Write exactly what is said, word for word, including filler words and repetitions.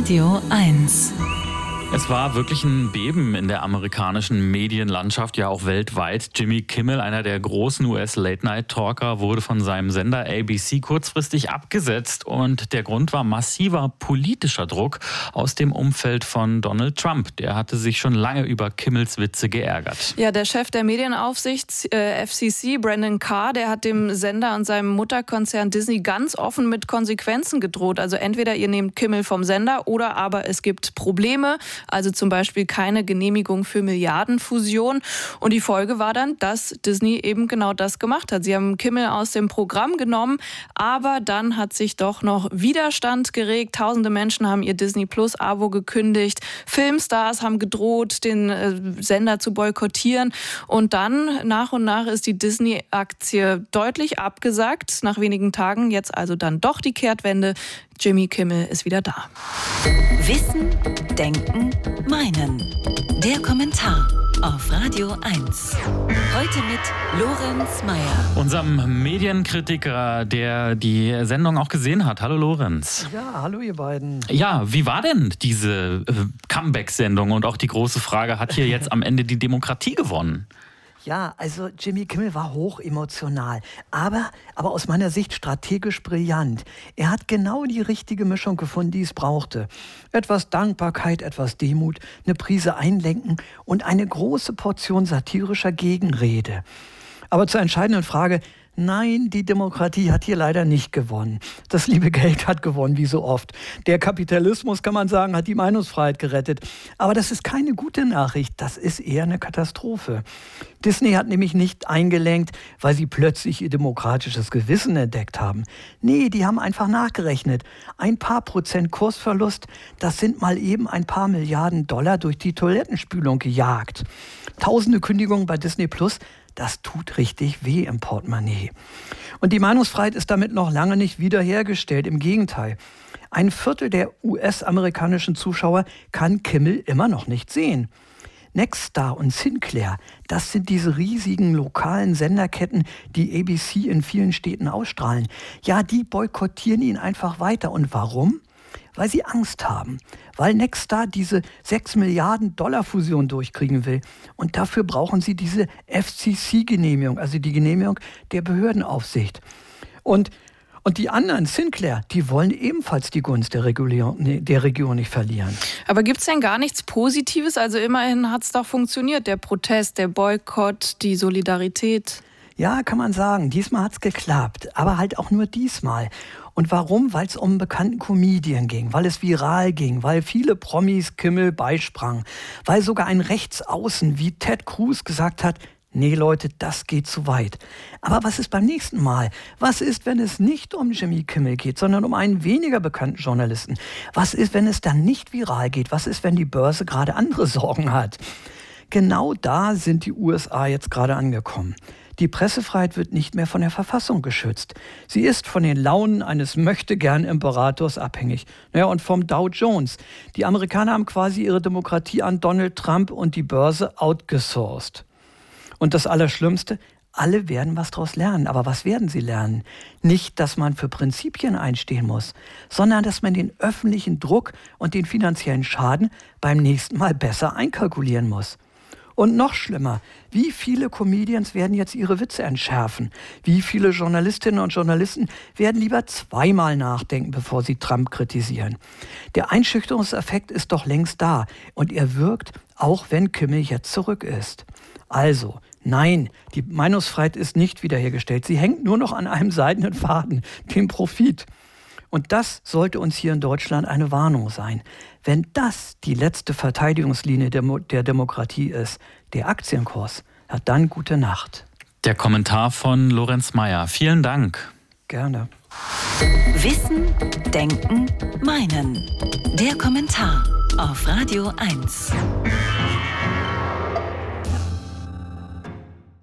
Radio eins. Es war wirklich ein Beben in der amerikanischen Medienlandschaft, ja auch weltweit. Jimmy Kimmel, einer der großen U S-Late-Night-Talker, wurde von seinem Sender A B C kurzfristig abgesetzt. Und der Grund war massiver politischer Druck aus dem Umfeld von Donald Trump. Der hatte sich schon lange über Kimmels Witze geärgert. Ja, der Chef der Medienaufsicht, äh, F C C, Brandon Carr, der hat dem Sender und seinem Mutterkonzern Disney ganz offen mit Konsequenzen gedroht. Also entweder ihr nehmt Kimmel vom Sender oder aber es gibt Probleme. Also zum Beispiel keine Genehmigung für Milliardenfusion. Und die Folge war dann, dass Disney eben genau das gemacht hat. Sie haben Kimmel aus dem Programm genommen, aber dann hat sich doch noch Widerstand geregt. Tausende Menschen haben ihr Disney Plus Abo gekündigt. Filmstars haben gedroht, den äh, Sender zu boykottieren. Und dann nach und nach ist die Disney-Aktie deutlich abgesackt. Nach wenigen Tagen jetzt also dann doch die Kehrtwende. Jimmy Kimmel ist wieder da. Wissen, Denken, Meinen. Der Kommentar auf Radio eins. Heute mit Lorenz Meyer. Unserem Medienkritiker, der die Sendung auch gesehen hat. Hallo Lorenz. Ja, hallo ihr beiden. Ja, wie war denn diese äh, Comeback-Sendung? Und auch die große Frage, hat hier jetzt am Ende die Demokratie gewonnen? Ja, also Jimmy Kimmel war hoch emotional, aber, aber aus meiner Sicht strategisch brillant. Er hat genau die richtige Mischung gefunden, die es brauchte. Etwas Dankbarkeit, etwas Demut, eine Prise Einlenken und eine große Portion satirischer Gegenrede. Aber zur entscheidenden Frage: Nein, die Demokratie hat hier leider nicht gewonnen. Das liebe Geld hat gewonnen, wie so oft. Der Kapitalismus, kann man sagen, hat die Meinungsfreiheit gerettet. Aber das ist keine gute Nachricht, das ist eher eine Katastrophe. Disney hat nämlich nicht eingelenkt, weil sie plötzlich ihr demokratisches Gewissen entdeckt haben. Nee, die haben einfach nachgerechnet. Ein paar Prozent Kursverlust, das sind mal eben ein paar Milliarden Dollar durch die Toilettenspülung gejagt. Tausende Kündigungen bei Disney Plus, das tut richtig weh im Portemonnaie. Und die Meinungsfreiheit ist damit noch lange nicht wiederhergestellt. Im Gegenteil. Ein Viertel der U S-amerikanischen Zuschauer kann Kimmel immer noch nicht sehen. Nexstar und Sinclair, das sind diese riesigen lokalen Senderketten, die A B C in vielen Städten ausstrahlen. Ja, die boykottieren ihn einfach weiter. Und warum? Weil sie Angst haben, weil Nexstar diese sechs Milliarden Dollar Fusion durchkriegen will. Und dafür brauchen sie diese F C C-Genehmigung, also die Genehmigung der Behördenaufsicht. Und, und die anderen, Sinclair, die wollen ebenfalls die Gunst der, Regulierung, der Region nicht verlieren. Aber gibt es denn gar nichts Positives? Also immerhin hat es doch funktioniert, der Protest, der Boykott, die Solidarität. Ja, kann man sagen, diesmal hat es geklappt, aber halt auch nur diesmal. Und warum? Weil es um einen bekannten Comedian ging, weil es viral ging, weil viele Promis Kimmel beisprangen, weil sogar ein Rechtsaußen wie Ted Cruz gesagt hat: Nee Leute, das geht zu weit. Aber was ist beim nächsten Mal? Was ist, wenn es nicht um Jimmy Kimmel geht, sondern um einen weniger bekannten Journalisten? Was ist, wenn es dann nicht viral geht? Was ist, wenn die Börse gerade andere Sorgen hat? Genau da sind die U S A jetzt gerade angekommen. Die Pressefreiheit wird nicht mehr von der Verfassung geschützt. Sie ist von den Launen eines Möchtegern-Imperators abhängig. Ja, und vom Dow Jones. Die Amerikaner haben quasi ihre Demokratie an Donald Trump und die Börse outgesourced. Und das Allerschlimmste: Alle werden was daraus lernen. Aber was werden sie lernen? Nicht, dass man für Prinzipien einstehen muss, sondern dass man den öffentlichen Druck und den finanziellen Schaden beim nächsten Mal besser einkalkulieren muss. Und noch schlimmer, wie viele Comedians werden jetzt ihre Witze entschärfen? Wie viele Journalistinnen und Journalisten werden lieber zweimal nachdenken, bevor sie Trump kritisieren? Der Einschüchterungseffekt ist doch längst da und er wirkt, auch wenn Kimmel jetzt zurück ist. Also, nein, die Meinungsfreiheit ist nicht wiederhergestellt. Sie hängt nur noch an einem seidenen Faden, dem Profit. Und das sollte uns hier in Deutschland eine Warnung sein. Wenn das die letzte Verteidigungslinie der, Mo- der Demokratie ist, der Aktienkurs, ja, dann gute Nacht. Der Kommentar von Lorenz Meyer. Vielen Dank. Gerne. Wissen, Denken, Meinen. Der Kommentar auf Radio eins.